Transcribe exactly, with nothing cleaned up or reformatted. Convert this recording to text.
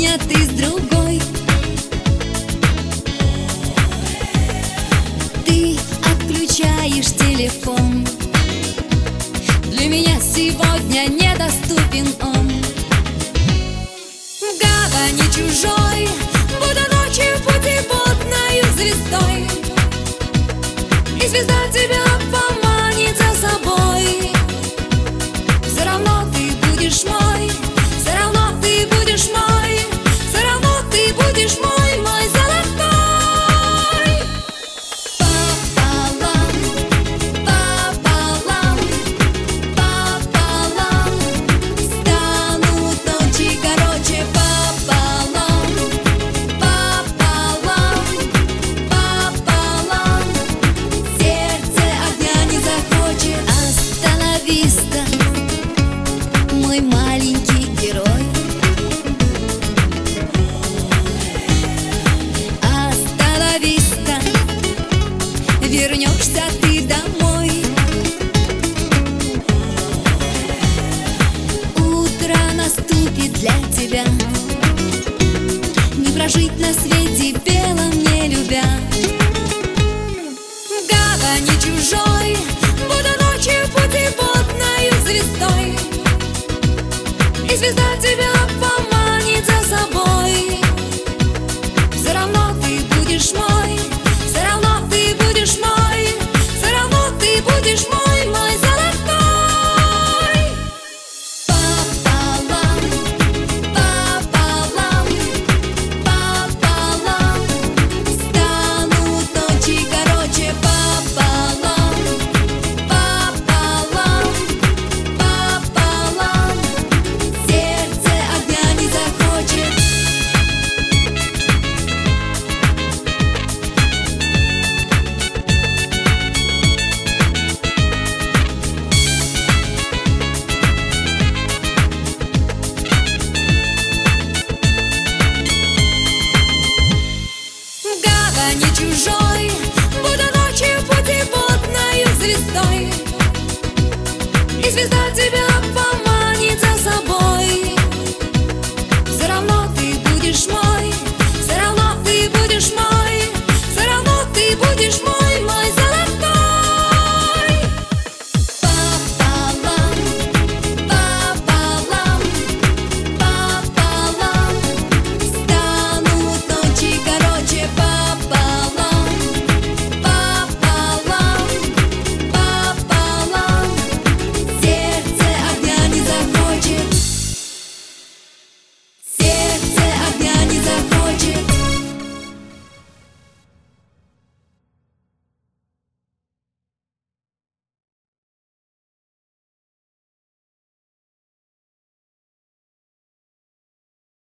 сегодня ты с другой. Ты отключаешь телефон. Для меня сегодня недоступен он. В гавани чужой буду ночью путеводною звездой, и звезда тебя поманит за собой. Все равно ты будешь мой, все равно ты будешь мой, все равно ты будешь мой, мой золотой. Пополам, пополам, пополам станут ночи короче. Пополам, пополам, пополам сердце огня не захочет. Остановиста, мой маленький герой. Остановиста, вернешься ты домой. Утро наступит для тебя, не прожить на свете белом не любя. В гавани чужой буду ночью путеводною звездой, и звезда тебя поманит за собой. Все равно ты будешь мой, все равно ты будешь мой, все равно ты будешь мой, мой золотой. Пополам, пополам, пополам станут ночи короче. Пополам, пополам, пополам сердце огня не захочет. В гавани чужой буду ночью путеводною звездой, и звезда тебя